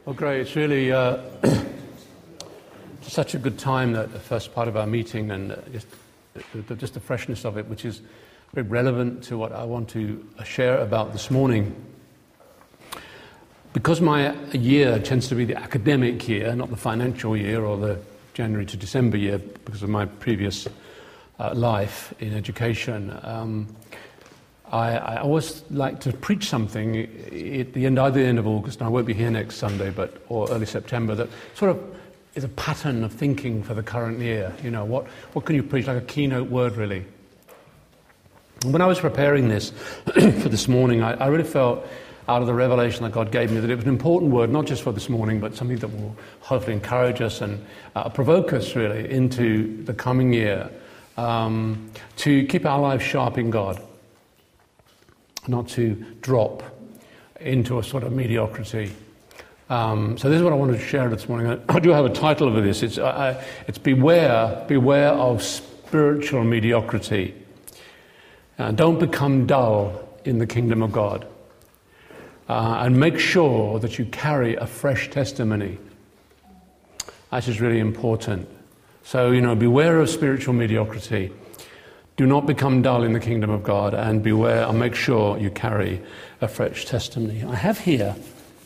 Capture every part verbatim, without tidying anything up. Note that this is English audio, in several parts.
Well, great. It's really uh, such a good time, that the first part of our meeting, and uh, just, the, just the freshness of it, which is very relevant to what I want to share about this morning. Because my year tends to be the academic year, not the financial year or the January to December year, because of my previous uh, life in education, um, I, I always like to preach something at the end, either the end of August, and I won't be here next Sunday, but or early September, that sort of is a pattern of thinking for the current year. You know, what, what can you preach, like a keynote word, really. And when I was preparing this for this morning, I, I really felt out of the revelation that God gave me that it was an important word, not just for this morning, but something that will hopefully encourage us and uh, provoke us, really, into the coming year, um, to keep our lives sharp in God. Not to drop into a sort of mediocrity. Um, so this is what I wanted to share this morning. I do have a title over this. It's, uh, it's Beware, Beware of Spiritual Mediocrity. Uh, don't become dull in the kingdom of God. Uh, and make sure that you carry a fresh testimony. That is really important. So, you know, beware of spiritual mediocrity. Do not become dull in the kingdom of God, and beware and make sure you carry a fresh testimony. I have here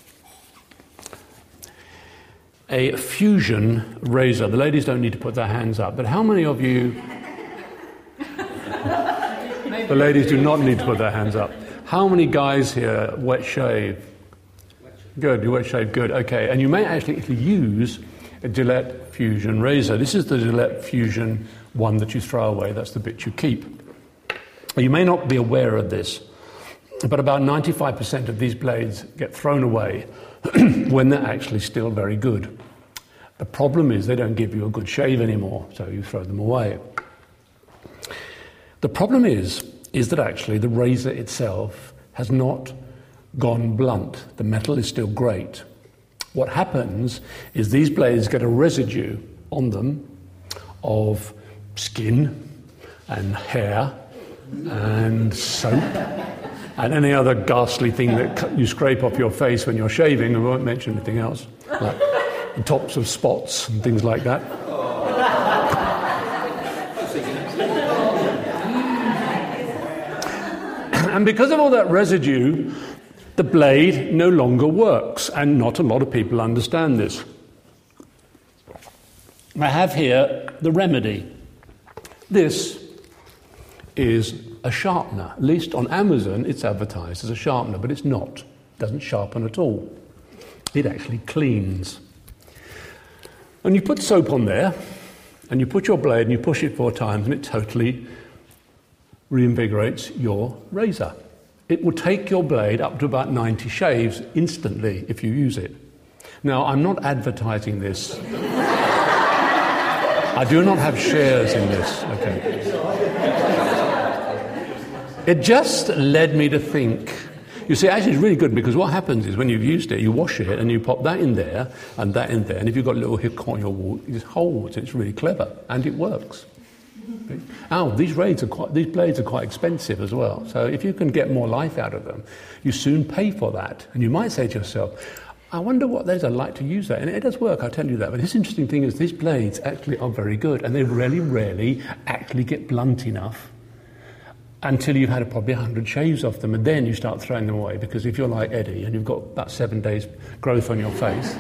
a Fusion razor. The ladies don't need to put their hands up, but how many of you... The ladies do not need to put their hands up. How many guys here wet shave? Good, you wet shave, good, okay. And you may actually use a Gillette Fusion razor. This is the Gillette Fusion one that you throw away. That's the bit you keep. You may not be aware of this, but about ninety-five percent of these blades get thrown away when they're actually still very good. The problem is they don't give you a good shave anymore, so you throw them away. The problem is, is that actually the razor itself has not gone blunt. The metal is still great. What happens is these blades get a residue on them of skin and hair and soap and any other ghastly thing that you scrape off your face when you're shaving. I won't mention anything else, like the tops of spots and things like that. And because of all that residue, the blade no longer works, and not a lot of people understand this. I have here the remedy. This is a sharpener. At least on Amazon it's advertised as a sharpener, but it's not. It doesn't sharpen at all. It actually cleans. And you put soap on there, and you put your blade and you push it four times, and it totally reinvigorates your razor. It will take your blade up to about ninety shaves instantly if you use it. Now, I'm not advertising this. I do not have shares in this. Okay. It just led me to think. You see, actually it's really good, because what happens is when you've used it, you wash it and you pop that in there and that in there, and if you've got a little hook on your wall, it just holds. It's really clever, and it works. Oh, these blades are quite, these blades are quite expensive as well. So if you can get more life out of them, you soon pay for that. And you might say to yourself, I wonder what those are like to use that. And it does work, I'll tell you that. But this interesting thing is these blades actually are very good, and they really, rarely actually get blunt enough until you've had probably one hundred shaves off them, and then you start throwing them away, because if you're like Eddie and you've got about seven days growth on your face...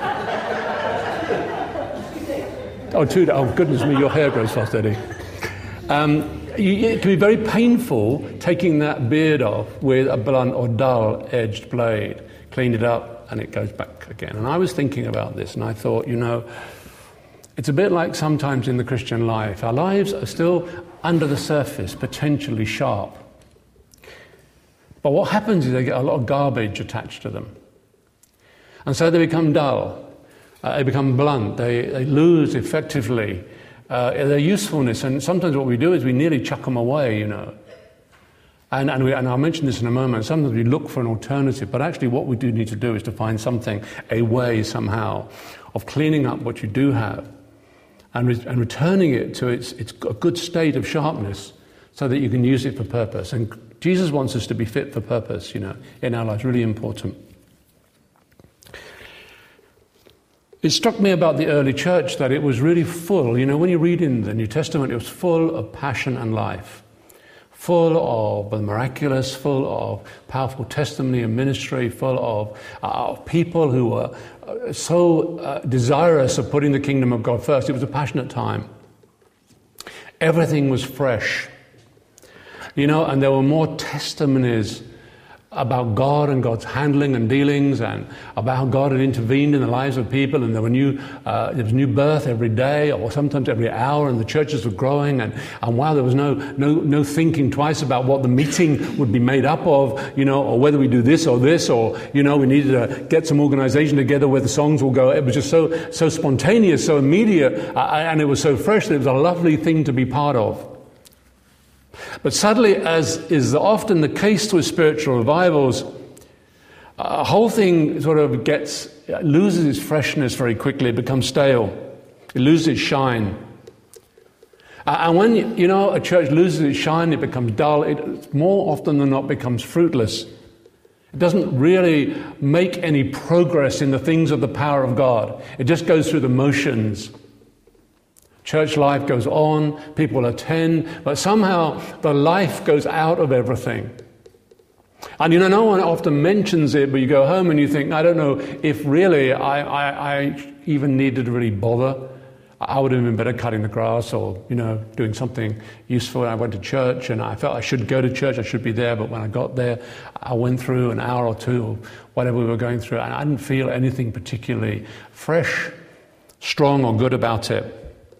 oh, two days. Oh, goodness me, your hair grows fast, Eddie. Um, you, it can be very painful taking that beard off with a blunt or dull-edged blade. Clean it up, and it goes back again. And I was thinking about this, and I thought, you know, it's a bit like sometimes in the Christian life. Our lives are still, under the surface, potentially sharp. But what happens is they get a lot of garbage attached to them. And so they become dull. Uh, they become blunt. They, they lose, effectively, uh, their usefulness. And sometimes what we do is we nearly chuck them away, you know. And, and, we, and I'll mention this in a moment. Sometimes we look for an alternative, but actually what we do need to do is to find something, a way somehow, of cleaning up what you do have and, re- and returning it to its, its a good state of sharpness so that you can use it for purpose. And Jesus wants us to be fit for purpose, you know, in our lives. Really important. It struck me about the early church that it was really full. You know, when you read in the New Testament, it was full of passion and life, full of the miraculous, full of powerful testimony and ministry, full of, uh, of people who were uh, so uh, desirous of putting the kingdom of God first. It was a passionate time. Everything was fresh. You know, and there were more testimonies about God and God's handling and dealings, and about how God had intervened in the lives of people, and there were new, uh, there was new birth every day, or sometimes every hour, and the churches were growing, and, and wow, there was no, no, no thinking twice about what the meeting would be made up of, you know, or whether we do this or this, or, you know, we needed to get some organization together where the songs will go. It was just so, so spontaneous, so immediate, uh, and it was so fresh that it was a lovely thing to be part of. But sadly, as is often the case with spiritual revivals, a whole thing sort of gets, loses its freshness very quickly. It becomes stale. It loses its shine. And when, you know, a church loses its shine, it becomes dull. It more often than not becomes fruitless. It doesn't really make any progress in the things of the power of God. It just goes through the motions. Church life goes on, people attend, but somehow the life goes out of everything. And you know, no one often mentions it, but you go home and you think, I don't know if really I, I, I even needed to really bother. I would have been better cutting the grass or, you know, doing something useful. I went to church and I felt I should go to church, I should be there, but when I got there, I went through an hour or two or whatever we were going through, and I didn't feel anything particularly fresh, strong, or good about it.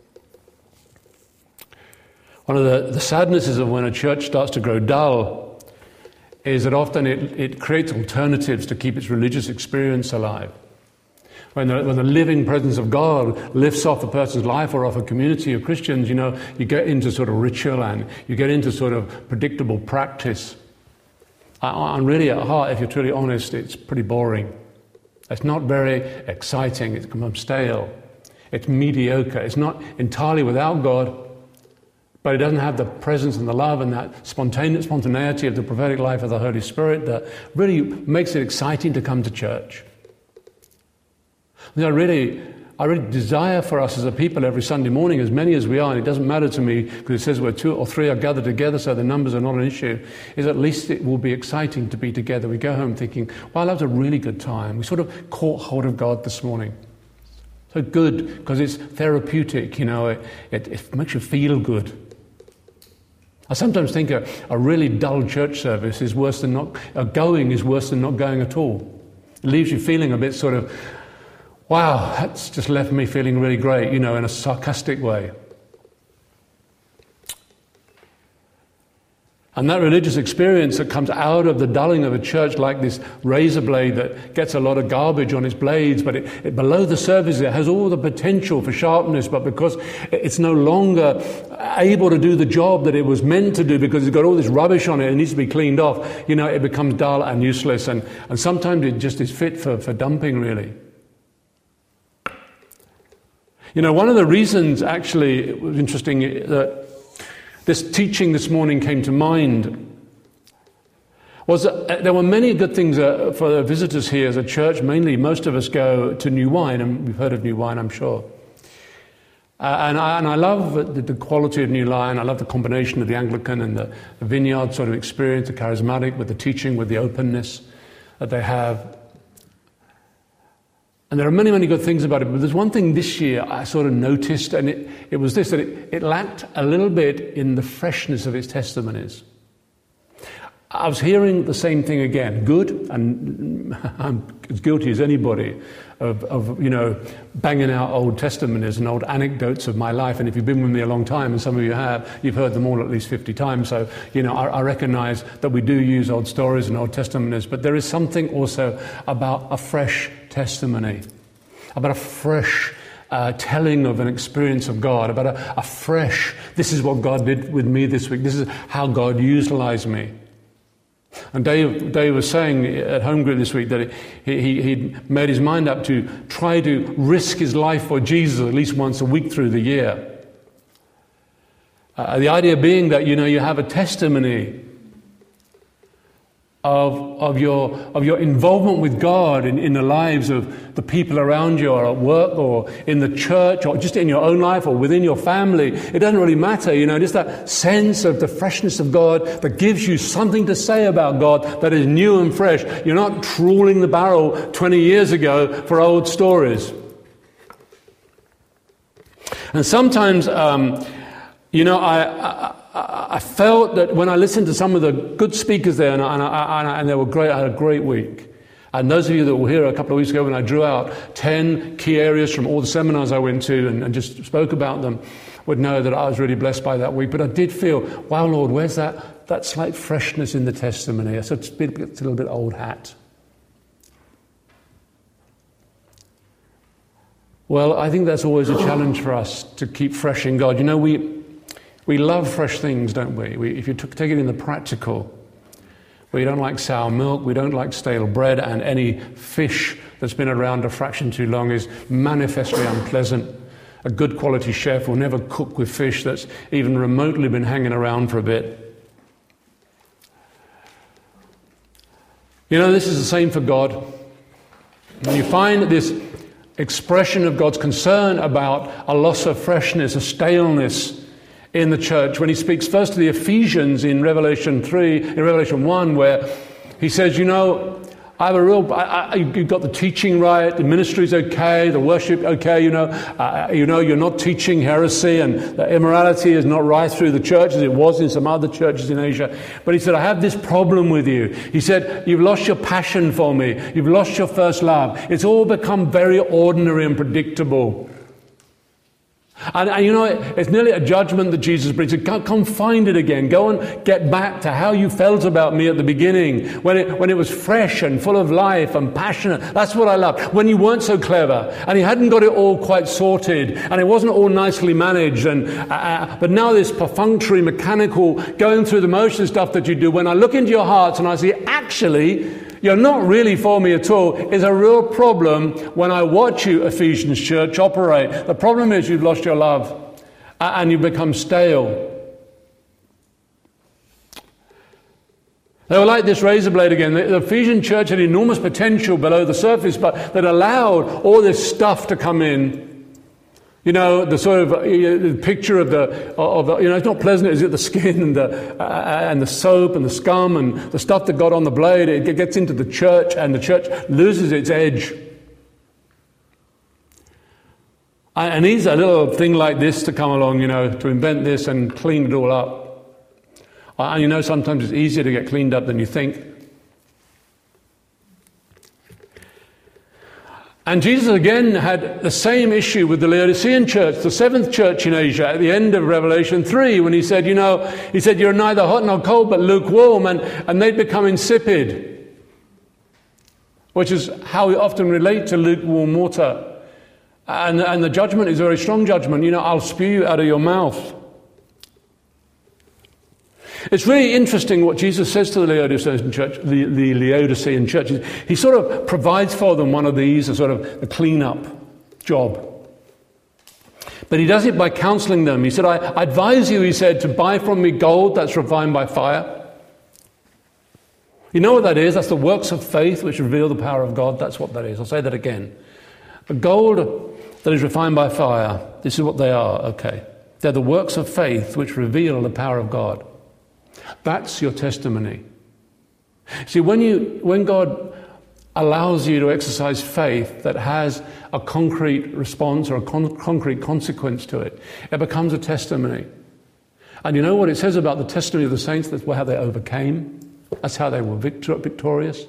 One of the, the sadnesses of when a church starts to grow dull is that often it, it creates alternatives to keep its religious experience alive. When the, when the living presence of God lifts off a person's life or off a community of Christians, you know, you get into sort of ritual and you get into sort of predictable practice. And really at heart, if you're truly honest, it's pretty boring. It's not very exciting. It's become stale. It's mediocre. It's not entirely without God, but it doesn't have the presence and the love and that spontane- spontaneity of the prophetic life of the Holy Spirit that really makes it exciting to come to church. I really, I really desire for us as a people every Sunday morning, as many as we are, and it doesn't matter to me because it says where two or three are gathered together, so the numbers are not an issue, is at least it will be exciting to be together. We go home thinking, wow, that was a really good time. We sort of caught hold of God this morning. So good, because it's therapeutic, you know, it, it, it makes you feel good. I sometimes think a, a really dull church service is worse than not, uh, going is worse than not going at all. It leaves you feeling a bit sort of, wow, that's just left me feeling really great, you know, in a sarcastic way. And that religious experience that comes out of the dulling of a church, like this razor blade that gets a lot of garbage on its blades, but it, it, below the surface it has all the potential for sharpness, but because it's no longer able to do the job that it was meant to do, because it's got all this rubbish on it, it needs to be cleaned off, you know, it becomes dull and useless, and, and sometimes it just is fit for, for dumping, really. You know, one of the reasons, actually, it was interesting that this teaching this morning came to mind was that there were many good things uh, for the visitors here as a church. Mainly, most of us go to New Wine, and we've heard of New Wine, I'm sure. Uh, and, I, and I love the, the quality of New Wine. I love the combination of the Anglican and the, the vineyard sort of experience, the charismatic with the teaching, with the openness that they have. And there are many, many good things about it, but there's one thing this year I sort of noticed, and it, it was this, that it, it lacked a little bit in the freshness of its testimonies. I was hearing the same thing again, good, and I'm as guilty as anybody of, of, you know, banging out old testimonies and old anecdotes of my life, and if you've been with me a long time, and some of you have, you've heard them all at least fifty times, so, you know, I, I recognize that we do use old stories and old testimonies, but there is something also about a fresh testimony, about a fresh uh, telling of an experience of God, about a, a fresh, this is what God did with me this week, this is how God utilized me. And Dave, Dave was saying at Home Group this week that he, he, he'd made his mind up to try to risk his life for Jesus at least once a week through the year. Uh, the idea being that, you know, you have a testimony of, of, your, of your involvement with God in, in the lives of the people around you, or at work, or in the church, or just in your own life, or within your family. It doesn't really matter, you know, just that sense of the freshness of God that gives you something to say about God that is new and fresh. You're not trawling the barrel twenty years ago for old stories. And sometimes, um, you know, I... I I felt that when I listened to some of the good speakers there, and, I, and, I, and they were great, I had a great week. And those of you that were here a couple of weeks ago when I drew out ten key areas from all the seminars I went to and, and just spoke about them would know that I was really blessed by that week. But I did feel, wow, Lord, where's that, that slight freshness in the testimony? So it's a, bit, it's a little bit old hat. Well, I think that's always a challenge for us to keep fresh in God. You know, we... We love fresh things, don't we? we if you took, take it in the practical, we don't like sour milk, we don't like stale bread, and any fish that's been around a fraction too long is manifestly unpleasant. A good quality chef will never cook with fish that's even remotely been hanging around for a bit. You know, this is the same for God. When you find this expression of God's concern about a loss of freshness, a staleness in the church, when he speaks first to the Ephesians in Revelation three, in Revelation one, where he says, you know, I have a real, I, I, you've got the teaching right, the ministry's okay, the worship okay, you know, uh, you know, you're not teaching heresy, and the immorality is not right through the church as it was in some other churches in Asia. But he said, I have this problem with you. He said, you've lost your passion for me. You've lost your first love. It's all become very ordinary and predictable. And, and you know, it, it's nearly a judgment that Jesus brings. Come, come find it again. Go and get back to how you felt about me at the beginning, when it, when it was fresh and full of life and passionate. That's what I loved. When you weren't so clever, and you hadn't got it all quite sorted, and it wasn't all nicely managed. And uh, but now this perfunctory, mechanical, going through the motion stuff that you do, when I look into your hearts and I see, actually, you're not really for me at all, is a real problem when I watch you, Ephesians church, operate. The problem is you've lost your love and you've become stale. They were like this razor blade again. The Ephesian church had enormous potential below the surface, but that allowed all this stuff to come in. You know, the sort of uh, the picture of the, of the, you know, it's not pleasant, is it? The skin and the, uh, and the soap and the scum and the stuff that got on the blade, it gets into the church and the church loses its edge. And needs a little thing like this to come along, you know, to invent this and clean it all up. And you know, sometimes it's easier to get cleaned up than you think. And Jesus again had the same issue with the Laodicean church, the seventh church in Asia, at the end of Revelation three, when he said, you know, he said, you're neither hot nor cold, but lukewarm, and, and they'd become insipid, which is how we often relate to lukewarm water. And, and the judgment is a very strong judgment. You know, I'll spew you out of your mouth. It's really interesting what Jesus says to the Laodicean church, the, the Laodicean church. He sort of provides for them one of these, a sort of a clean-up job. But he does it by counseling them. He said, I, I advise you, he said, to buy from me gold that's refined by fire. You know what that is? That's the works of faith which reveal the power of God. That's what that is. I'll say that again. The gold that is refined by fire, this is what they are, okay. They're the works of faith which reveal the power of God. That's your testimony. See, when you, when God allows you to exercise faith that has a concrete response or a con- concrete consequence to it, it becomes a testimony. And you know what it says about the testimony of the saints? That's how they overcame. That's how they were victor- victorious.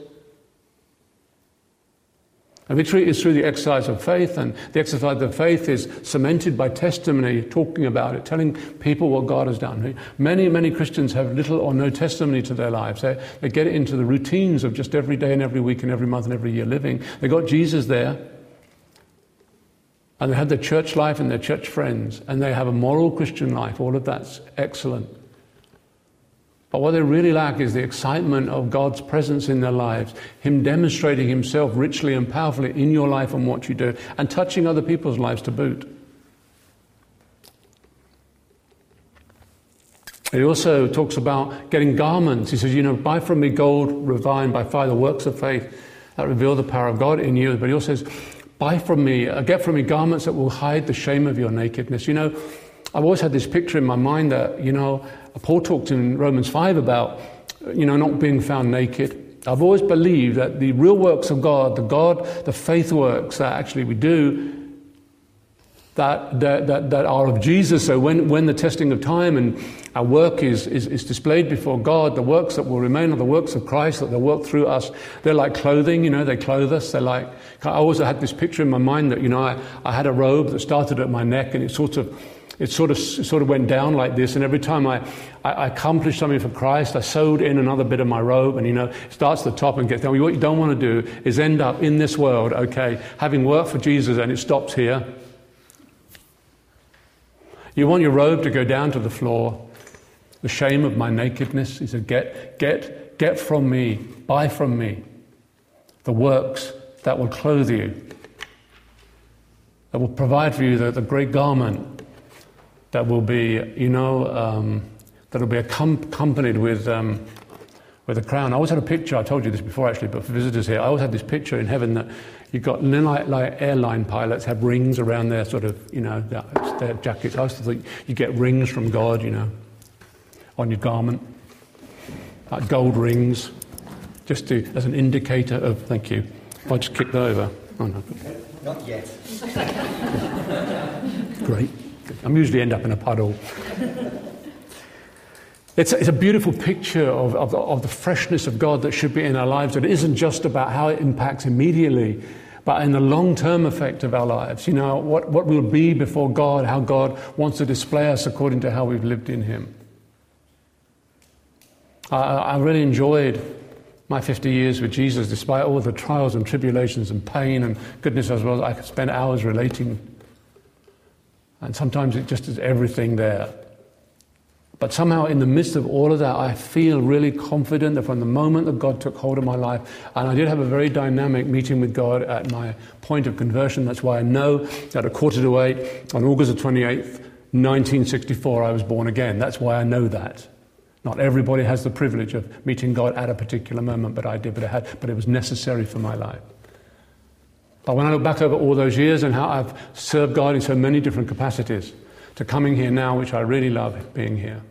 And victory is through the exercise of faith, and the exercise of faith is cemented by testimony, talking about it, telling people what God has done. Many, many Christians have little or no testimony to their lives. They, they get into the routines of just every day and every week and every month and every year living. They got Jesus there, and they have their church life and their church friends, and they have a moral Christian life. All of that's excellent. But what they really lack is the excitement of God's presence in their lives, Him demonstrating Himself richly and powerfully in your life and what you do, and touching other people's lives to boot. He also talks about getting garments. He says, you know, buy from me gold refined by fire, the works of faith that reveal the power of God in you. But he also says, buy from me, uh, get from me garments that will hide the shame of your nakedness. You know, I've always had this picture in my mind that, you know, Paul talked in Romans five about, you know, not being found naked. I've always believed that the real works of God, the God, the faith works that actually we do, That, that, that are of Jesus. So when, when the testing of time and our work is, is, is displayed before God, the works that will remain are the works of Christ, that they'll work through us. They're like clothing, you know, they clothe us. They're like, I always had this picture in my mind that, you know, I, I had a robe that started at my neck and it sort of, it sort of, it sort of went down like this. And every time I, I, I accomplished something for Christ, I sewed in another bit of my robe and, you know, it starts at the top and gets down. What you don't want to do is end up in this world, okay, having worked for Jesus and it stops here. You want your robe to go down to the floor. The shame of my nakedness. He said, get, get, get from me, buy from me the works that will clothe you, that will provide for you the, the great garment that will be, you know, um, that will be accompanied with um, with a crown. I always had a picture, I told you this before actually, but for visitors here, I always had this picture in heaven that you've got, like, like airline pilots have rings around their sort of, you know, their jackets. I used to think you get rings from God, you know, on your garment, like gold rings, just to, as an indicator of, thank you. I just kicked that over. Oh no. Not yet. Great. I usually end up in a puddle. It's a, it's a beautiful picture of, of, of the freshness of God that should be in our lives. It isn't just about how it impacts immediately, but in the long-term effect of our lives. You know, what, what we'll be before God, how God wants to display us according to how we've lived in Him. I, I really enjoyed my fifty years with Jesus, despite all the trials and tribulations and pain and goodness as well. I could spend hours relating. And sometimes it just is everything there. But somehow in the midst of all of that, I feel really confident that from the moment that God took hold of my life, and I did have a very dynamic meeting with God at my point of conversion. That's why I know that at a quarter to eight, on August the twenty-eighth, nineteen sixty-four, I was born again. That's why I know that. Not everybody has the privilege of meeting God at a particular moment, but I did, but it, had, but it was necessary for my life. But when I look back over all those years and how I've served God in so many different capacities, to coming here now, which I really love being here,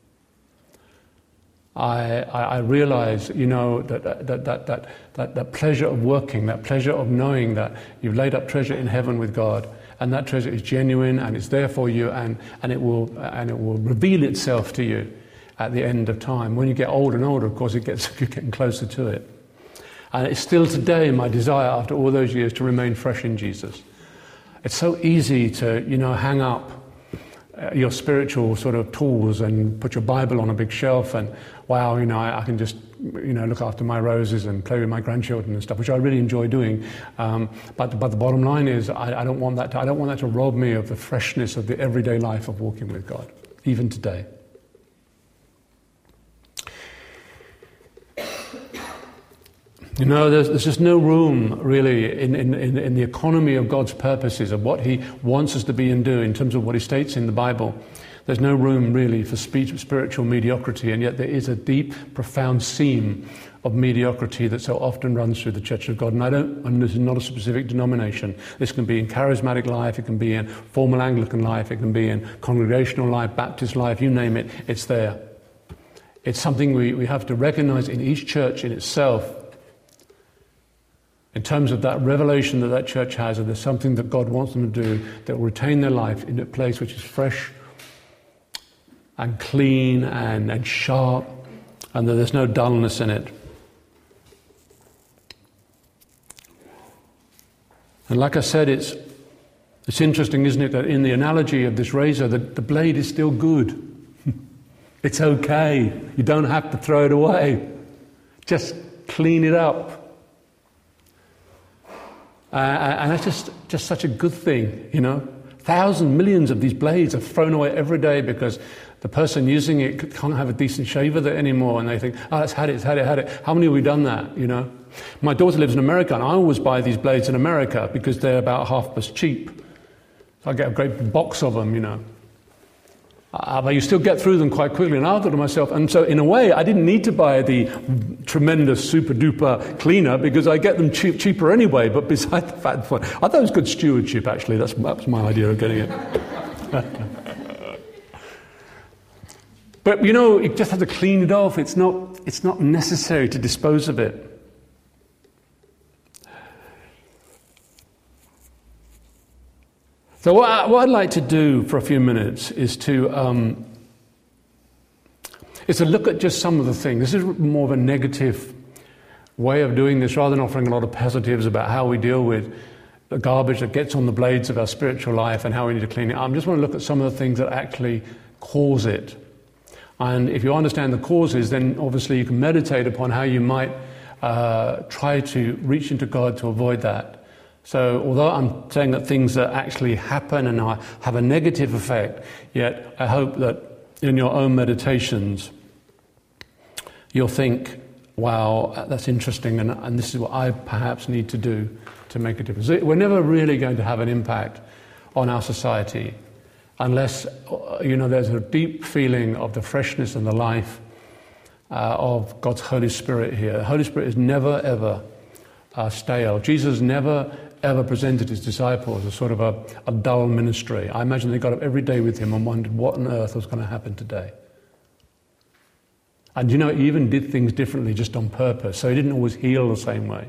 I, I, I realize, you know, that that, that, that, that that pleasure of working, that pleasure of knowing that you've laid up treasure in heaven with God, and that treasure is genuine and it's there for you, and, and it will and it will reveal itself to you at the end of time. When you get older and older, of course, it gets you're getting closer to it. And it's still today my desire, after all those years, to remain fresh in Jesus. It's so easy to, you know, hang up your spiritual sort of tools and put your Bible on a big shelf and, wow, you know, I, I can just, you know, look after my roses and play with my grandchildren and stuff, which I really enjoy doing. Um, but, but the bottom line is, I, I don't want that to, I don't want that to rob me of the freshness of the everyday life of walking with God, even today. You know, there's, there's just no room, really, in, in, in the economy of God's purposes, of what He wants us to be and do, in terms of what He states in the Bible. There's no room, really, for speech, spiritual mediocrity, and yet there is a deep, profound seam of mediocrity that so often runs through the Church of God. And I don't, and this is not a specific denomination. This can be in charismatic life, it can be in formal Anglican life, it can be in congregational life, Baptist life, you name it, it's there. It's something we, we have to recognize in each church in itself, in terms of that revelation that that church has, and there's something that God wants them to do that will retain their life in a place which is fresh and clean and, and sharp, and that there's no dullness in it. And like I said, it's it's interesting, isn't it, that in the analogy of this razor, the, the blade is still good. It's okay. You don't have to throw it away. Just clean it up. Uh, and that's just, just such a good thing, you know. Thousands, millions of these blades are thrown away every day because the person using it can't have a decent shave with it anymore, and they think, oh, it's had it, it's had it, had it. How many have we done that, you know? My daughter lives in America, and I always buy these blades in America because they're about half as cheap. So I get a great box of them, you know. Uh, but you still get through them quite quickly. And I thought to myself, and so in a way, I didn't need to buy the tremendous super duper cleaner because I get them cheap, cheaper anyway. But besides the fact, I thought it was good stewardship, actually. That's, that was my idea of getting it. But, you know, you just have to clean it off. It's not, it's not necessary to dispose of it. So what, I, what I'd like to do for a few minutes is to um, is to look at just some of the things. This is more of a negative way of doing this rather than offering a lot of positives about how we deal with the garbage that gets on the blades of our spiritual life and how we need to clean it up. I just want to look at some of the things that actually cause it. And if you understand the causes, then obviously you can meditate upon how you might uh, try to reach into God to avoid that. So although I'm saying that things that actually happen and have a negative effect, yet I hope that in your own meditations you'll think, wow, that's interesting, and, and this is what I perhaps need to do to make a difference. We're never really going to have an impact on our society unless, you know, there's a deep feeling of the freshness and the life uh, of God's Holy Spirit here. The Holy Spirit is never, ever uh, stale. Jesus never ever presented his disciples as sort of a, a dull ministry. I imagine they got up every day with him and wondered what on earth was going to happen today. And you know, he even did things differently just on purpose. So he didn't always heal the same way.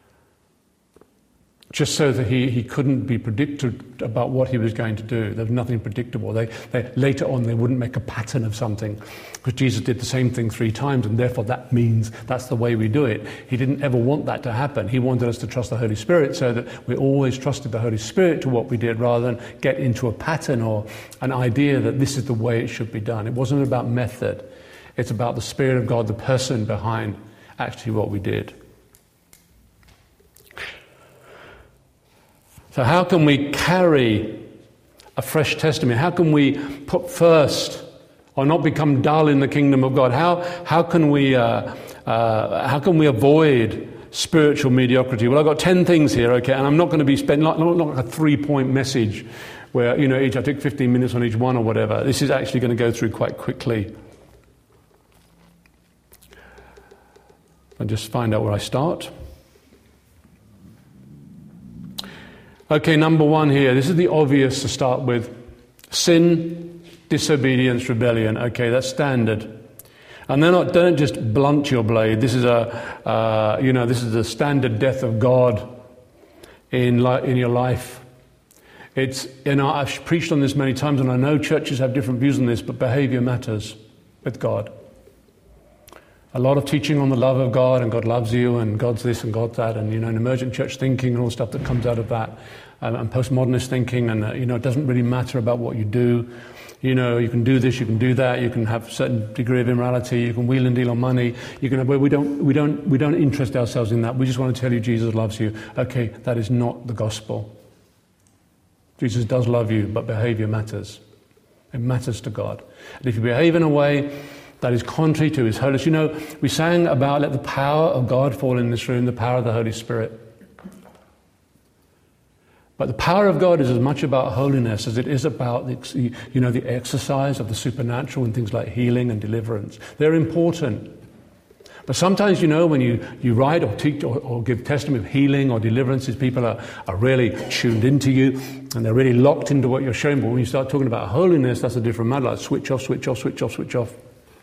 Just so that he, he couldn't be predicted about what he was going to do. There was nothing predictable. They, they, later on, they wouldn't make a pattern of something because Jesus did the same thing three times, and therefore that means that's the way we do it. He didn't ever want that to happen. He wanted us to trust the Holy Spirit so that we always trusted the Holy Spirit to what we did rather than get into a pattern or an idea that this is the way it should be done. It wasn't about method. It's about the Spirit of God, the person behind actually what we did. So how can we carry a fresh testimony? How can we put first or not become dull in the kingdom of God? How how can we uh, uh, how can we avoid spiritual mediocrity? Well, I've got ten things here, okay, and I'm not going to be spending not, not like a three-point message where, you know, each I took fifteen minutes on each one or whatever. This is actually going to go through quite quickly. I'll just find out where I start. Okay, number one here. This is the obvious to start with. Sin, disobedience, rebellion. Okay, that's standard. And then not, don't just blunt your blade. This is a, uh, you know, this is the standard death of God in li- in your life. It's, you know, I've preached on this many times, and I know churches have different views on this, but behavior matters with God. A lot of teaching on the love of God, and God loves you, and God's this and God's that, and, you know, an emergent church thinking and all the stuff that comes out of that, um, and postmodernist thinking, and, uh, you know, it doesn't really matter about what you do. You know, you can do this, you can do that, you can have a certain degree of immorality, you can wheel and deal on money, you can, well, we don't, we don't, we don't interest ourselves in that. We just want to tell you Jesus loves you. Okay, that is not the gospel. Jesus does love you, but behavior matters. It matters to God. And if you behave in a way that is contrary to his holiness. You know, we sang about let the power of God fall in this room, the power of the Holy Spirit. But the power of God is as much about holiness as it is about the, you know, the exercise of the supernatural and things like healing and deliverance. They're important. But sometimes, you know, when you, you write or teach or, or give testimony of healing or deliverances, people are, are really tuned into you and they're really locked into what you're showing. But when you start talking about holiness, that's a different matter. Like switch off, switch off, switch off, switch off.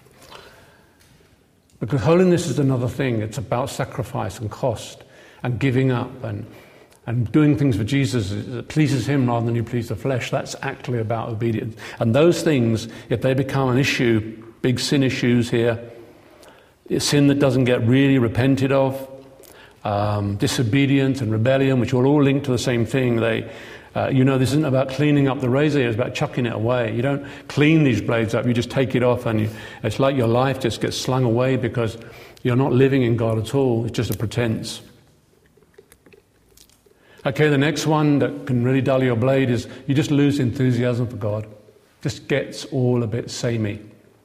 Because holiness is another thing. It's about sacrifice and cost and giving up and, and doing things for Jesus that pleases him rather than you please the flesh. That's actually about obedience. And those things, if they become an issue, big sin issues here, sin that doesn't get really repented of, um, disobedience and rebellion, which are all linked to the same thing. They, uh, you know, this isn't about cleaning up the razor, it's about chucking it away. You don't clean these blades up, you just take it off and you, it's like your life just gets slung away because you're not living in God at all. It's just a pretense. Okay, the next one that can really dull your blade is you just lose enthusiasm for God. Just gets all a bit samey.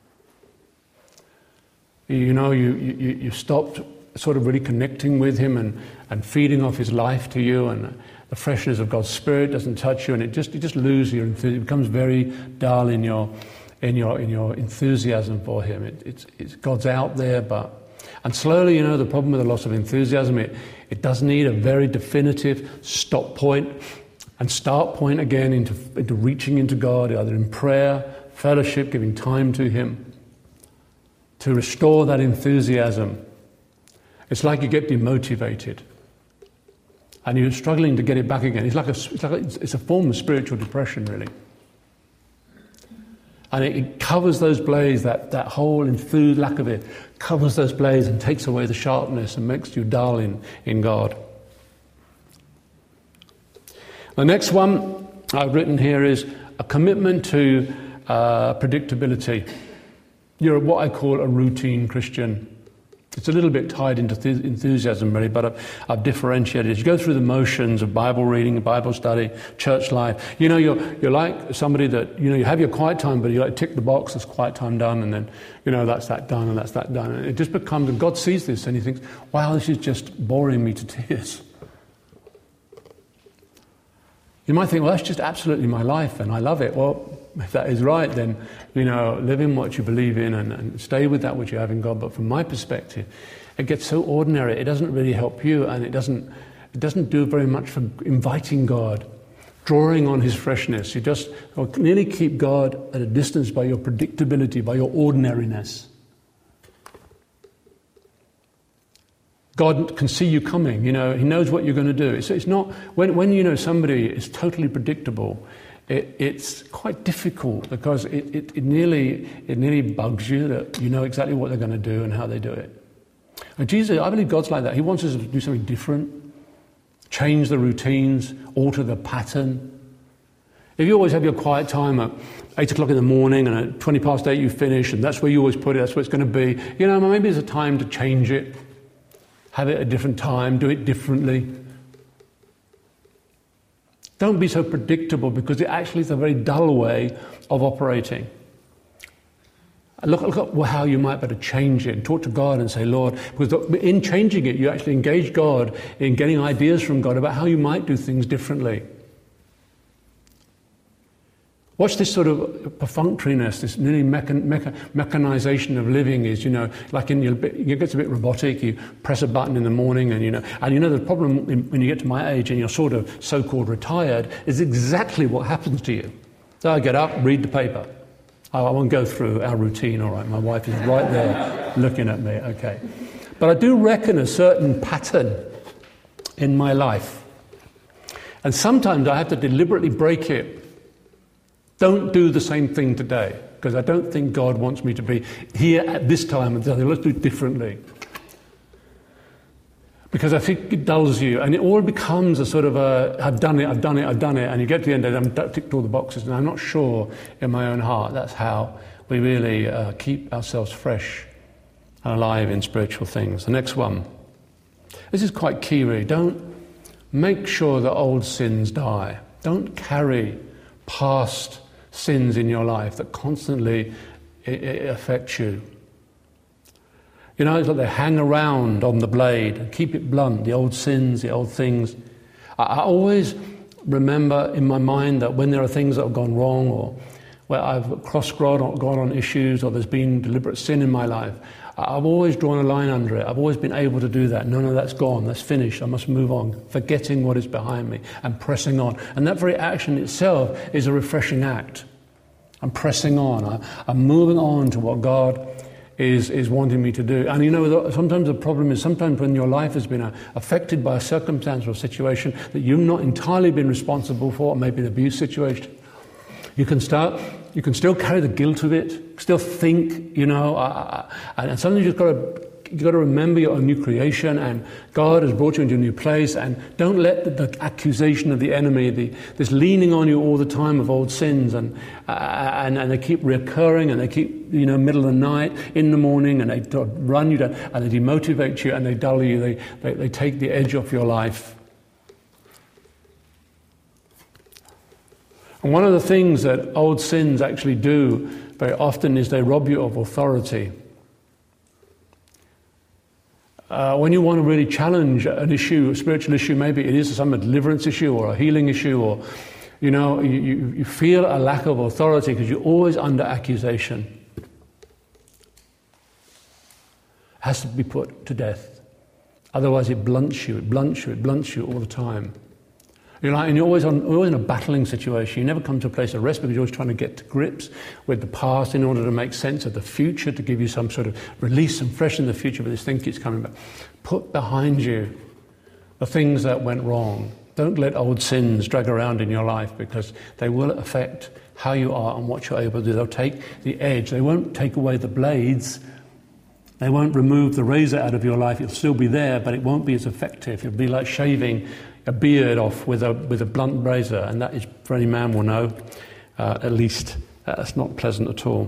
You know, you, you, you stopped sort of really connecting with him and, and feeding off his life to you, and the freshness of God's Spirit doesn't touch you, and it just you just lose your enthusiasm. It becomes very dull in your in your in your enthusiasm for him. It, it's, it's God's out there, but and slowly, you know, the problem with the loss of enthusiasm, it it does need a very definitive stop point and start point again into into reaching into God, either in prayer, fellowship, giving time to him, to restore that enthusiasm. It's like you get demotivated and you're struggling to get it back again. It's like a, it's, like a, it's a form of spiritual depression, really. And it, it covers those blades, that, that whole enthused lack of it, covers those blades and takes away the sharpness and makes you dull in, in God. The next one I've written here is a commitment to uh, predictability. You're what I call a routine Christian. It's a little bit tied into th- enthusiasm, really, but I've, I've differentiated it. You go through the motions of Bible reading, Bible study, church life. You know, you're you're like somebody that, you know, you have your quiet time, but you like tick the box, that's quiet time done, and then, you know, that's that done, and that's that done. And it just becomes, and God sees this, and he thinks, wow, this is just boring me to tears. You might think, well, that's just absolutely my life, and I love it. Well, if that is right, then, you know, live in what you believe in and, and stay with that which you have in God. But from my perspective, it gets so ordinary, it doesn't really help you, and it doesn't it doesn't do very much for inviting God, drawing on his freshness. You just nearly keep God at a distance by your predictability, by your ordinariness. God can see you coming, you know, he knows what you're going to do. It's, it's not, when, when you know somebody is totally predictable, it, it's quite difficult because it, it, it nearly it nearly bugs you that you know exactly what they're going to do and how they do it. And Jesus, I believe God's like that. He wants us to do something different, change the routines, alter the pattern. If you always have your quiet time at eight o'clock in the morning and at twenty past eight you finish, and that's where you always put it, that's where it's going to be, you know, maybe it's a time to change it. Have it at a different time, do it differently. Don't be so predictable, because it actually is a very dull way of operating. Look, look at how you might better change it and talk to God and say, Lord, because in changing it, you actually engage God in getting ideas from God about how you might do things differently. Watch this sort of perfunctoriness, this nearly mechan- mecha- mechanization of living is, you know, like in your, it gets a bit robotic. You press a button in the morning, and you know, and you know the problem in, when you get to my age and you're sort of so-called retired is exactly what happens to you. So I get up, read the paper. I, I won't go through our routine. All right, my wife is right there looking at me. Okay, but I do reckon a certain pattern in my life, and sometimes I have to deliberately break it. Don't do the same thing today, because I don't think God wants me to be here at this time and say, let's do it differently. Because I think it dulls you, and it all becomes a sort of a, I've done it, I've done it, I've done it, and you get to the end of it, I've ticked all the boxes, and I'm not sure in my own heart that's how we really uh, keep ourselves fresh and alive in spiritual things. The next one. This is quite key, really. Don't make sure that old sins die. Don't carry past sins in your life that constantly it, it affect you. You know, it's like they hang around on the blade and keep it blunt, the old sins, the old things. I, I always remember in my mind that when there are things that have gone wrong, or where I've crossed God or gone on issues, or there's been deliberate sin in my life, I've always drawn a line under it. I've always been able to do that. No, no, that's gone. That's finished. I must move on. Forgetting what is behind me and pressing on. And that very action itself is a refreshing act. I'm pressing on. I, I'm moving on to what God is, is wanting me to do. And you know, sometimes the problem is sometimes when your life has been uh, affected by a circumstance or a situation that you've not entirely been responsible for, maybe an abuse situation, you can start, you can still carry the guilt of it, still think, you know, uh, and sometimes you've got to, you've got to remember you're a new creation, and God has brought you into a new place, and don't let the, the accusation of the enemy, the, this leaning on you all the time of old sins, and, uh, and and they keep recurring, and they keep, you know, middle of the night, in the morning, and they run you down, and they demotivate you, and they dull you, they, they, they take the edge off your life. And one of the things that old sins actually do very often is they rob you of authority. Uh, when you want to really challenge an issue, a spiritual issue, maybe it is some deliverance issue or a healing issue, or You know, you, you, you feel a lack of authority because you're always under accusation. It has to be put to death. Otherwise it blunts you, it blunts you, it blunts you all the time. You're like, and you're always, on, always in a battling situation. You never come to a place of rest because you're always trying to get to grips with the past in order to make sense of the future, to give you some sort of release and fresh in the future, but this thing keeps coming back. Put behind you the things that went wrong. Don't let old sins drag around in your life because they will affect how you are and what you're able to do. They'll take the edge. They won't take away the blades. They won't remove the razor out of your life. It'll still be there, but it won't be as effective. It'll be like shaving a beard off with a with a blunt razor, and that is, for any man will know, uh, at least uh, that's not pleasant at all.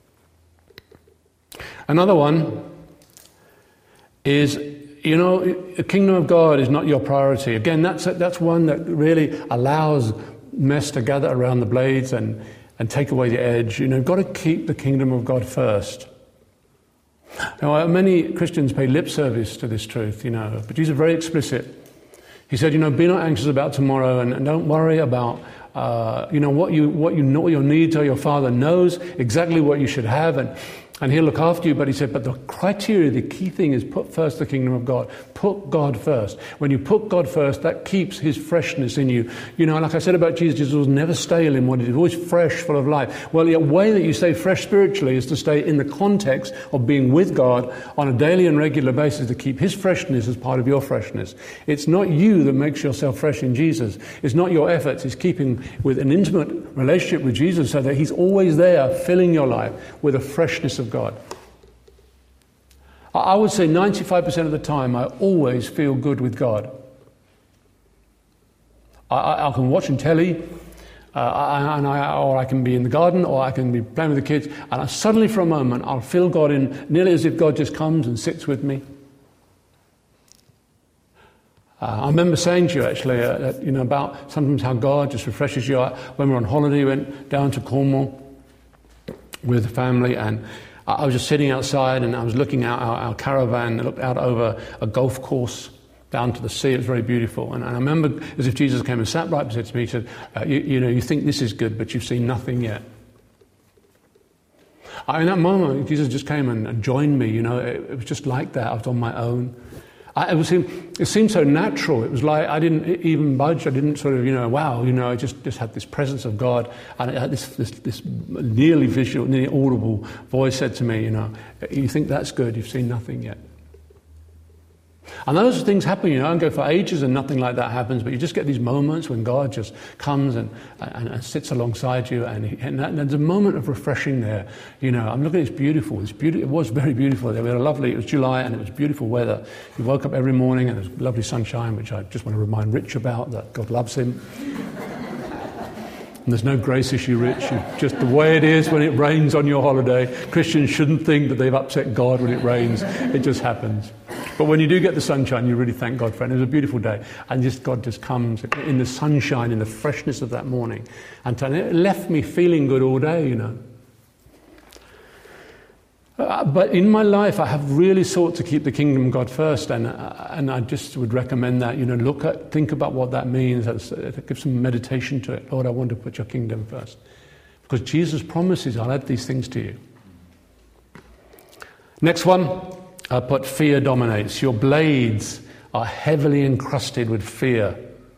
Another one is, you know, the kingdom of God is not your priority. Again, that's that's one that really allows mess to gather around the blades and and take away the edge. You know, you've got to keep the kingdom of God first. Now, many Christians pay lip service to this truth, you know, but Jesus is very explicit. He said, you know, be not anxious about tomorrow, and, and don't worry about, uh, you know, what you what you know, what your needs are. Your Father knows exactly what you should have, and, and He'll look after you. But He said, but the criteria, the key thing is put first the kingdom of God. Put God first. When you put God first, that keeps His freshness in you. You know, like I said about Jesus, Jesus was never stale in what He did, always fresh, full of life. Well, the way that you stay fresh spiritually is to stay in the context of being with God on a daily and regular basis, to keep His freshness as part of your freshness. It's not you that makes yourself fresh in Jesus. It's not your efforts. It's keeping with an intimate relationship with Jesus so that He's always there filling your life with a freshness of God. I would say ninety-five percent of the time I always feel good with God. I, I, I can watch on telly, uh, and I, or I can be in the garden, or I can be playing with the kids, and I, suddenly for a moment I'll feel God in, nearly as if God just comes and sits with me. Uh, I remember saying to you actually, uh, that, you know, about sometimes how God just refreshes you. When we were on holiday, we went down to Cornwall with the family, and I was just sitting outside and I was looking out our, our caravan, looked out over a golf course down to the sea. It was very beautiful. And, and I remember as if Jesus came and sat right beside me. He said, uh, you, you know, you think this is good, but you've seen nothing yet. I, in that moment, Jesus just came and, and joined me. You know, it, it was just like that. I was on my own. I, it, was, it seemed so natural. It was like I didn't even budge. I didn't sort of, you know, wow, you know, I just, just had this presence of God. And it had this, this, this nearly visual, nearly audible voice said to me, you know, you think that's good, you've seen nothing yet. And those things happen, you know, and go for ages and nothing like that happens, but you just get these moments when God just comes and, and, and sits alongside you, and, he, and, that, and there's a moment of refreshing there. You know, I'm looking at it's beautiful. It's beautiful. It was very beautiful. We had a lovely, it was July and it was beautiful weather. We woke up every morning and there was lovely sunshine, which I just want to remind Rich about, that God loves him. And there's no grace issue, Rich. It's just the way it is when it rains on your holiday. Christians shouldn't think that they've upset God when it rains. It just happens. But when you do get the sunshine, you really thank God for it. And it was a beautiful day. And just God just comes in the sunshine, in the freshness of that morning. And it left me feeling good all day, you know. Uh, but in my life, I have really sought to keep the kingdom of God first, and uh, and I just would recommend that, you know, look at, think about what that means, uh, give some meditation to it. Lord, I want to put your kingdom first. Because Jesus promises, I'll add these things to you. Next one, I put fear dominates. Your blades are heavily encrusted with fear.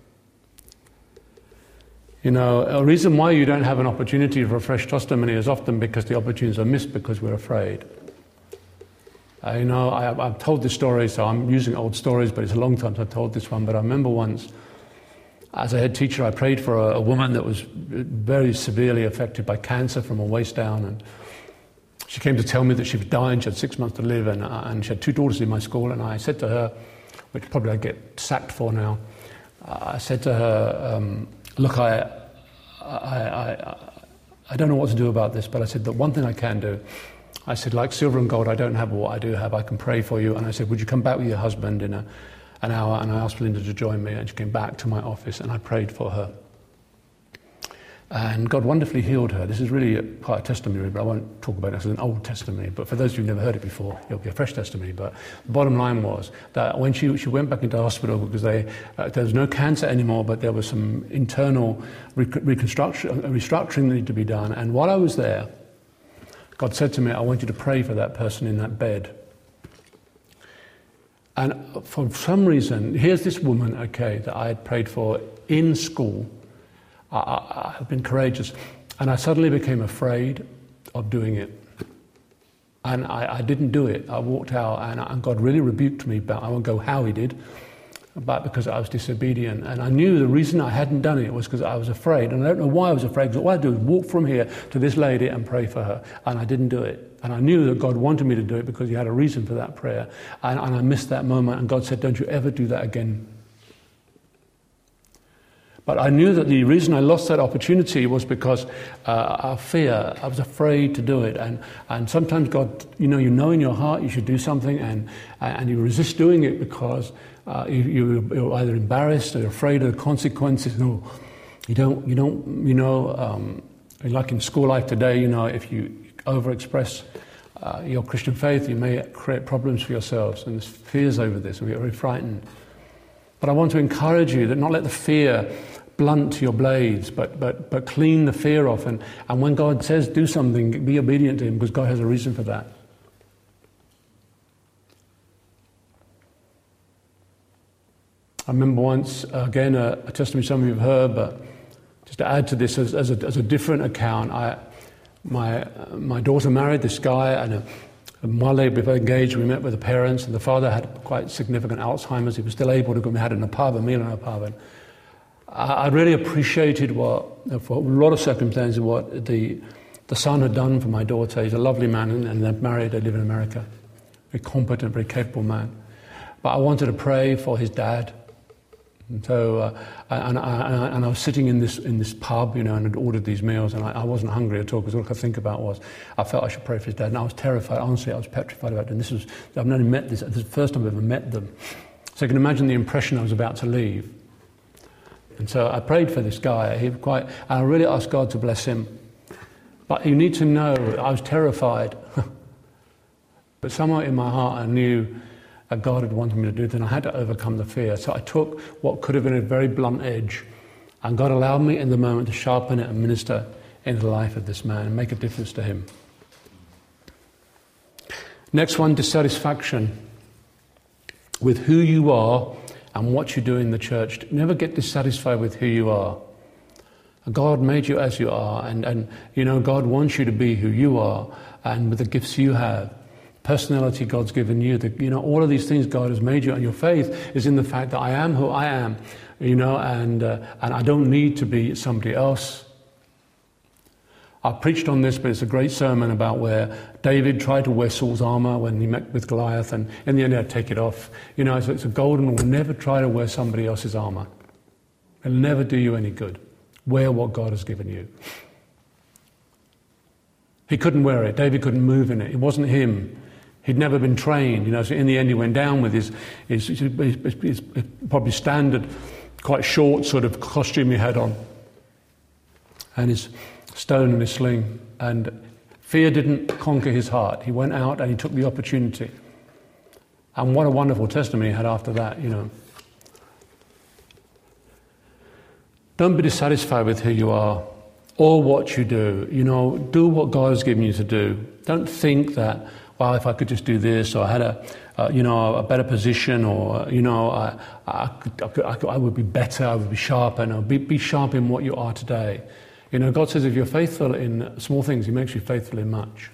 You know, a reason why you don't have an opportunity for a fresh testimony is often because the opportunities are missed because we're afraid. Uh, you know, I, I've told this story, so I'm using old stories, but it's a long time since I've told this one. But I remember once, as a head teacher, I prayed for a, a woman that was very severely affected by cancer from her waist down. And she came to tell me that she was dying. She had six months to live, and, uh, and she had two daughters in my school. And I said to her, which probably I'd get sacked for now, uh, I said to her, um, look, I, I, I, I don't know what to do about this, but I said, the one thing I can do, I said, like silver and gold, I don't have what I do have, I can pray for you. And I said, would you come back with your husband in a, an hour? And I asked Linda to join me, and she came back to my office, and I prayed for her. And God wonderfully healed her. This is really a, quite a testimony, but I won't talk about it as an old testimony. But for those of you who've never heard it before, it'll be a fresh testimony. But the bottom line was that when she, she went back into hospital because they, uh, there was no cancer anymore, but there was some internal rec- reconstruction, restructuring that needed to be done. And while I was there, God said to me, I want you to pray for that person in that bed. And for some reason, here's this woman, okay, that I had prayed for in school. I, I, I've been courageous, and I suddenly became afraid of doing it. And I, I didn't do it. I walked out, and, and God really rebuked me, but I won't go how he did, but because I was disobedient. And I knew the reason I hadn't done it was because I was afraid, and I don't know why I was afraid, because all I do is walk from here to this lady and pray for her, and I didn't do it. And I knew that God wanted me to do it because he had a reason for that prayer, and, and I missed that moment, and God said, don't you ever do that again. But I knew that the reason I lost that opportunity was because uh, of fear. I was afraid to do it. And, and sometimes God, you know, you know in your heart you should do something, and, and you resist doing it because uh, you, you're either embarrassed or you're afraid of the consequences. No, you don't, you don't, you know, um, like in school life today, you know, if you overexpress uh, your Christian faith, you may create problems for yourselves. And there's fears over this, and we get very frightened. But I want to encourage you that not let the fear blunt your blades, but but but clean the fear off. And, and when God says do something, be obedient to him, because God has a reason for that. I remember once, again, a, a testimony some of you have heard, but just to add to this as, as, a, as a different account, I, my uh, my daughter married this guy, and a, And while they were engaged, we met with the parents, and the father had quite significant Alzheimer's. He was still able to go. We had in a pub, a meal in a pub. And I, I really appreciated what, for a lot of circumstances, what the the son had done for my daughter. He's a lovely man, and, and they're married. They live in America. Very competent, very capable man. But I wanted to pray for his dad. And so, uh, and, I, and I was sitting in this in this pub, you know, and had ordered these meals, and I, I wasn't hungry at all, because all I could think about was I felt I should pray for his dad, and I was terrified. Honestly, I was petrified about it. And this was I've only met this. This is the first time I've ever met them, so you can imagine the impression I was about to leave. And so I prayed for this guy. He was quite, and I really asked God to bless him. But you need to know, I was terrified, but somewhere in my heart I knew that God had wanted me to do it, and I had to overcome the fear. So I took what could have been a very blunt edge, and God allowed me in the moment to sharpen it and minister into the life of this man and make a difference to him. Next one, dissatisfaction with who you are and what you do in the church. Never get dissatisfied with who you are. God made you as you are, and, and you know, God wants you to be who you are and with the gifts you have. Personality God's given you, the, you know, all of these things God has made you, and your faith is in the fact that I am who I am, you know, and uh, and I don't need to be somebody else. I preached on this, but it's a great sermon about where David tried to wear Saul's armor when he met with Goliath, and in the end he had to take it off. You know, so it's a golden rule: never try to wear somebody else's armor. It'll never do you any good. Wear what God has given you. He couldn't wear it. David couldn't move in it. It wasn't him. He'd never been trained, you know, so in the end he went down with his, his, his, his, his probably standard, quite short sort of costume he had on, and his stone and his sling, and fear didn't conquer his heart. He went out and he took the opportunity. And what a wonderful testimony he had after that, you know. Don't be dissatisfied with who you are or what you do. You know, do what God has given you to do. Don't think that, well, if I could just do this, or I had a, uh, you know, a better position, or, you know, I, I, could, I, could, I, could, I would be better, I would be sharper. No, be, be sharp in what you are today. You know, God says if you're faithful in small things, he makes you faithful in much.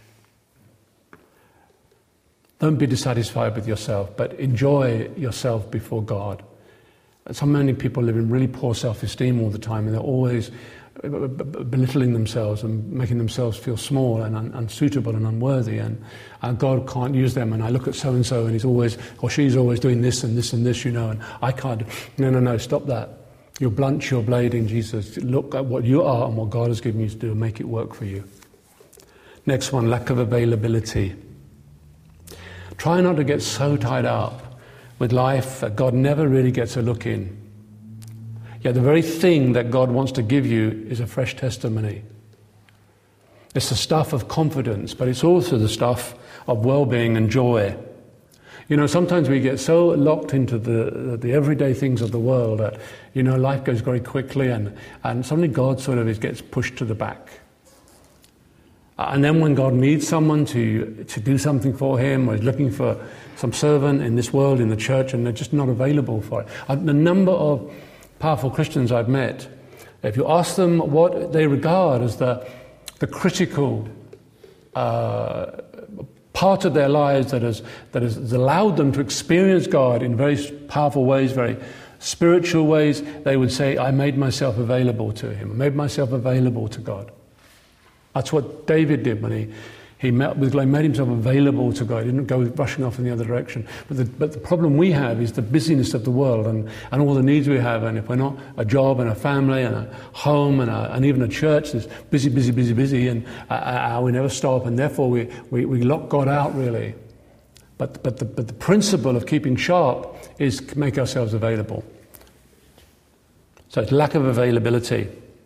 Don't be dissatisfied with yourself, but enjoy yourself before God. So many people live in really poor self-esteem all the time, and they're always belittling themselves and making themselves feel small and un- unsuitable and unworthy, and, and God can't use them. And I look at so-and-so and he's always, or she's always doing this and this and this, you know, and I can't. No, no, no, stop that. You'll blunt your blade in Jesus. Look at what you are and what God has given you to do and make it work for you. Next one, lack of availability. Try not to get so tied up with life that God never really gets a look in. Yet the very thing that God wants to give you is a fresh testimony. It's the stuff of confidence, but it's also the stuff of well-being and joy. You know, sometimes we get so locked into the the everyday things of the world that, you know, life goes very quickly, and, and suddenly God sort of is, gets pushed to the back. And then when God needs someone to, to do something for him, or is looking for some servant in this world, in the church, and they're just not available for it. And the number of powerful Christians I've met, if you ask them what they regard as the, the critical uh, part of their lives that has, that has allowed them to experience God in very powerful ways, very spiritual ways, they would say, I made myself available to him. I made myself available to God. That's what David did when he, he met with God, made himself available to God. He didn't go rushing off in the other direction. But the, but the problem we have is the busyness of the world and, and all the needs we have. And if we're not a job and a family and a home and, a, and even a church that's busy, busy, busy, busy, and uh, uh, we never stop, and therefore we, we, we lock God out, really. But, but, the, but the principle of keeping sharp is to make ourselves available. So it's lack of availability.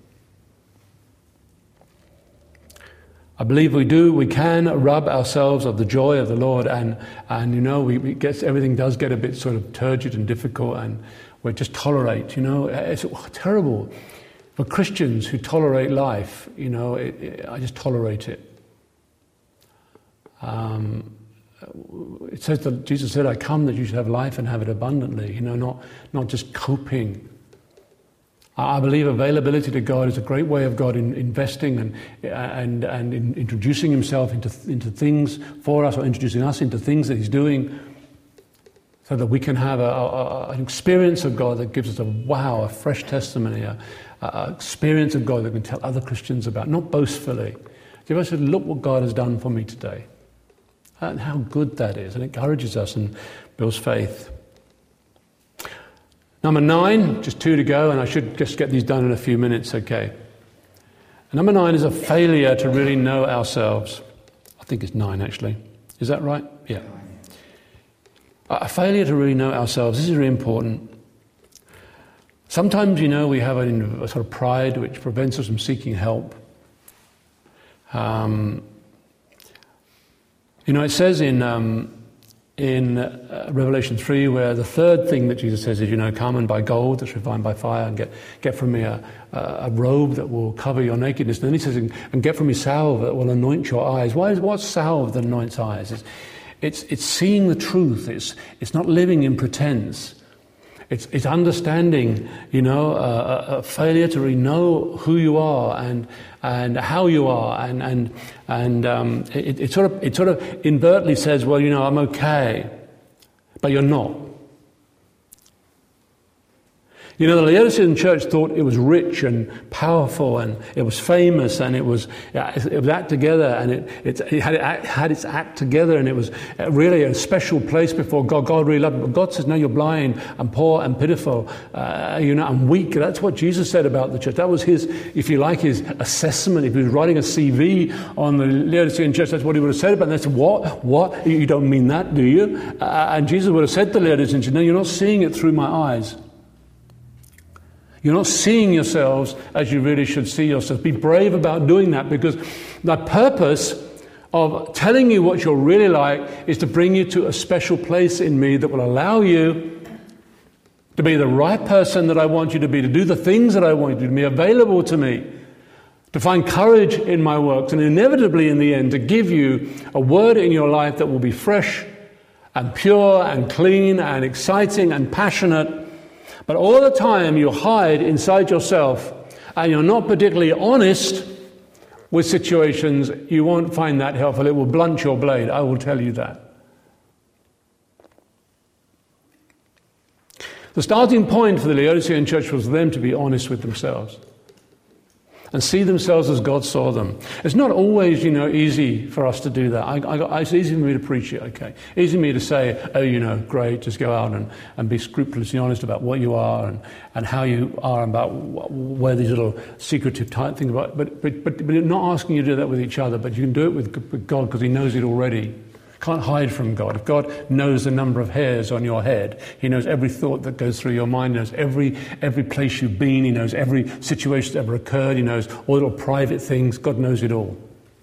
I believe we do, we can rub ourselves of the joy of the Lord, and, and you know, we, we get, everything does get a bit sort of turgid and difficult, and we just tolerate, you know. It's terrible for Christians who tolerate life, you know, it, it, I just tolerate it. Um, it says that Jesus said, I come that you should have life and have it abundantly, you know, not, not just coping. I believe availability to God is a great way of God in investing and and and in introducing himself into into things for us, or introducing us into things that he's doing, so that we can have a, a, an experience of God that gives us a wow, a fresh testimony, a, a experience of God that we can tell other Christians about, not boastfully. You ever said, look what God has done for me today, and how good that is, and it encourages us and builds faith. Number nine, just two to go, and I should just get these done in a few minutes, okay. Number nine is a failure to really know ourselves. I think it's nine, actually. Is that right? Yeah. A failure to really know ourselves. This is really important. Sometimes, you know, we have a, a sort of pride which prevents us from seeking help. Um, you know, it says in... Um, in uh, Revelation three, where the third thing that Jesus says is, you know, come and buy gold that's refined by fire, and get, get from me a, a robe that will cover your nakedness. And then he says, and get from me salve that will anoint your eyes. Why is what's salve that anoints eyes? It's, it's, it's seeing the truth. It's, it's not living in pretense. It's, it's understanding, you know, uh, a failure to really know who you are and and how you are, and and and um, it, it sort of it sort of invertly says, well, you know, I'm okay, but you're not. You know, the Laodicean church thought it was rich and powerful, and it was famous, and it was it was act together, and it it, it had it had its act together, and it was really a special place before God. God really loved it. But God says, no, you're blind and poor and pitiful, uh, you know, and weak. That's what Jesus said about the church. That was his, if you like, his assessment. If he was writing a C V on the Laodicean church, that's what he would have said about it. And they said, what? What? You don't mean that, do you? Uh, and Jesus would have said to the Laodicean church, no, you're not seeing it through my eyes. You're not seeing yourselves as you really should see yourselves. Be brave about doing that, because the purpose of telling you what you're really like is to bring you to a special place in me that will allow you to be the right person that I want you to be, to do the things that I want you to be, available to me, to find courage in my works, and inevitably in the end to give you a word in your life that will be fresh and pure and clean and exciting and passionate. But all the time you hide inside yourself and you're not particularly honest with situations, you won't find that helpful. It will blunt your blade, I will tell you that. The starting point for the Laodicean church was for them to be honest with themselves and see themselves as God saw them. It's not always, you know, easy for us to do that. I, I, it's easy for me to preach it, okay. Easy for me to say, oh, you know, great, just go out and, and be scrupulously honest about what you are and, and how you are, about where these little secretive type things are. But, but, but, but not asking you to do that with each other, but you can do it with, with God, because he knows it already. Can't hide from God. If God knows the number of hairs on your head, he knows every thought that goes through your mind, he knows every every place you've been, he knows every situation that's ever occurred, he knows all little private things. God knows it all.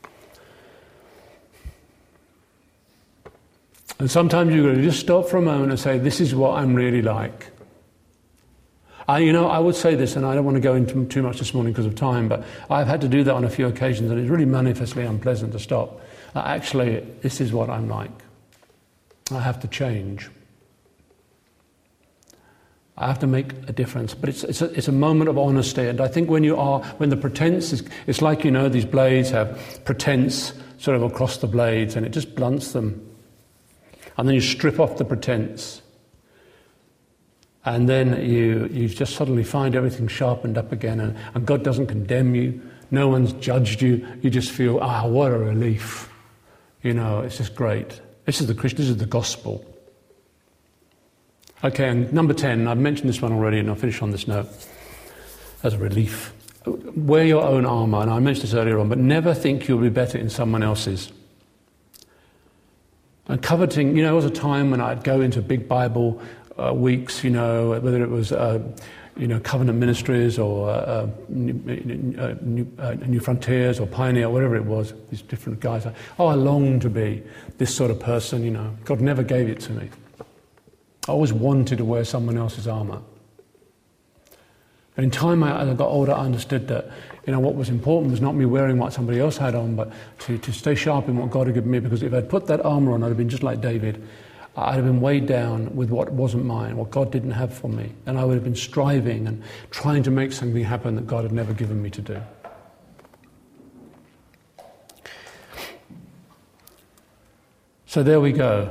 And sometimes you've got to just stop for a moment and say, this is what I'm really like. I, you know, I would say this, and I don't want to go into too much this morning because of time, but I've had to do that on a few occasions, and it's really manifestly unpleasant to stop. Uh, actually, this is what I'm like. I have to change. I have to make a difference. But it's, it's, a, it's a moment of honesty, and I think when you are, when the pretense is, it's like, you know, these blades have pretense sort of across the blades, and it just blunts them. And then you strip off the pretense. And then you, you just suddenly find everything sharpened up again, and, and God doesn't condemn you. No one's judged you. You just feel, ah, what a relief. You know, it's just great. This is the Christian, this is the gospel. Okay, and number ten, I've mentioned this one already, and I'll finish on this note. As a relief. Wear your own armour, and I mentioned this earlier on, but never think you'll be better in someone else's. And coveting, you know, there was a time when I'd go into big Bible Uh, weeks, you know, whether it was, uh, you know, Covenant Ministries or uh, New, uh, New, uh, New Frontiers or Pioneer, whatever it was, these different guys. Oh, I long to be this sort of person, you know. God never gave it to me. I always wanted to wear someone else's armour. And in time, I, as I got older, I understood that, you know, what was important was not me wearing what somebody else had on, but to, to stay sharp in what God had given me, because if I'd put that armour on, I'd have been just like David. I'd have been weighed down with what wasn't mine, what God didn't have for me. And I would have been striving and trying to make something happen that God had never given me to do. So there we go.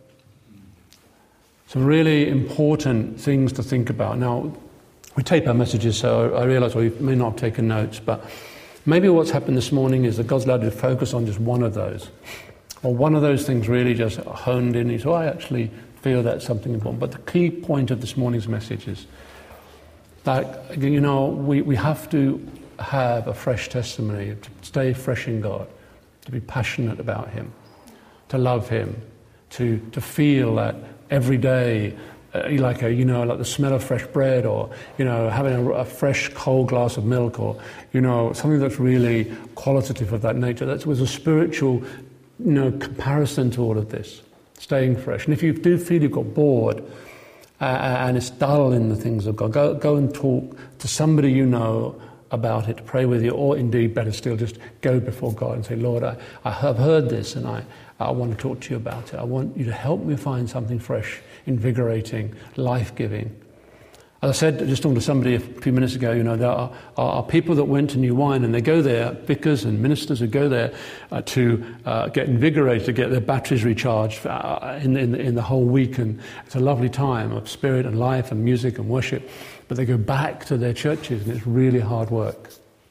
Some really important things to think about. Now, we tape our messages, so I realise we may not have taken notes, but maybe what's happened this morning is that God's allowed you to focus on just one of those. Or one of those things really just honed in. So I actually feel that's something important. But the key point of this morning's message is that, you know, we, we have to have a fresh testimony, to stay fresh in God, to be passionate about Him, to love Him, to, to feel that every day, uh, like a, you know, like the smell of fresh bread, or, you know, having a, a fresh cold glass of milk, or, you know, something that's really qualitative of that nature. That was a spiritual, you know, comparison to all of this, staying fresh. And if you do feel you've got bored uh, and it's dull in the things of God, go, go and talk to somebody you know about it, pray with you, or indeed, better still, just go before God and say, Lord, I, I have heard this and I, I want to talk to you about it. I want you to help me find something fresh, invigorating, life-giving. As I said just talking to somebody a few minutes ago, you know, there are, are people that went to New Wine and they go there, vicars and ministers who go there uh, to uh, get invigorated, to get their batteries recharged uh, in, in, in the whole week. And it's a lovely time of spirit and life and music and worship. But they go back to their churches and it's really hard work.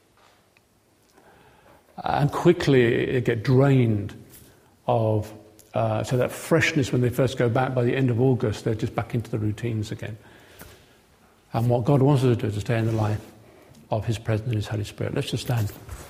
And quickly they get drained of, uh, so that freshness when they first go back, by the end of August, they're just back into the routines again. And what God wants us to do is to stay in the life of His presence and His Holy Spirit. Let's just stand.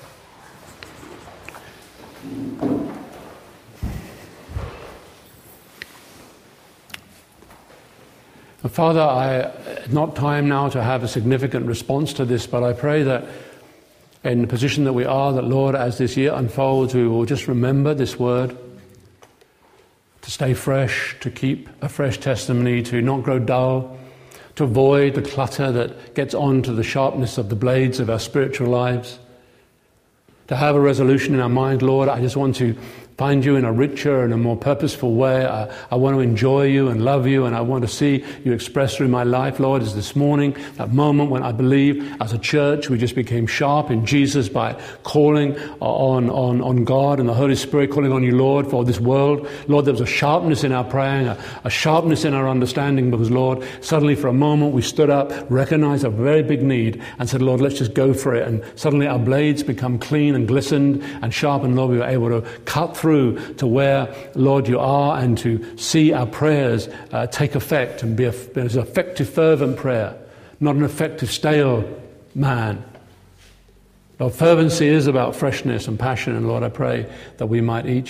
And Father, I, it's not time now to have a significant response to this, but I pray that in the position that we are, that Lord, as this year unfolds, we will just remember this word, to stay fresh, to keep a fresh testimony, to not grow dull, to avoid the clutter that gets on to the sharpness of the blades of our spiritual lives, to have a resolution in our mind, Lord, I just want to find you in a richer and a more purposeful way. I, I want to enjoy you and love you, and I want to see you expressed through my life, Lord. As this morning, that moment when I believe as a church we just became sharp in Jesus by calling on, on, on God and the Holy Spirit, calling on you, Lord, for this world. Lord, there was a sharpness in our praying, a, a sharpness in our understanding, because, Lord, suddenly for a moment we stood up, recognized a very big need, and said, Lord, let's just go for it. And suddenly our blades become clean and glistened and sharp, and Lord, we were able to cut through through to where, Lord, you are, and to see our prayers uh, take effect and be a, be an effective, fervent prayer, not an effective, stale man. Lord, fervency is about freshness and passion, and Lord, I pray that we might each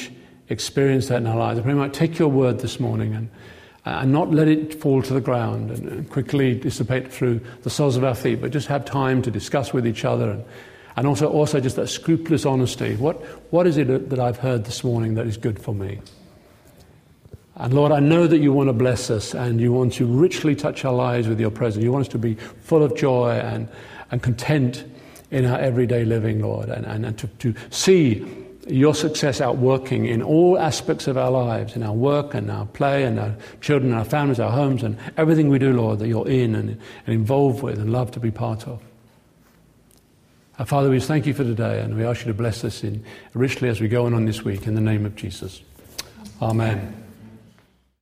experience that in our lives. I pray we might take your word this morning and, and not let it fall to the ground and, and quickly dissipate through the soles of our feet, but just have time to discuss with each other, and, and also, also just that scrupulous honesty. What, what is it that I've heard this morning that is good for me? And Lord, I know that you want to bless us and you want to richly touch our lives with your presence. You want us to be full of joy and, and content in our everyday living, Lord, and, and, and to, to see your success outworking in all aspects of our lives, in our work and our play and our children, our families, our homes, and everything we do, Lord, that you're in and, and involved with and love to be part of. Our Father, we just thank you for today, and we ask you to bless us in richly as we go on on this week in the name of Jesus. Amen.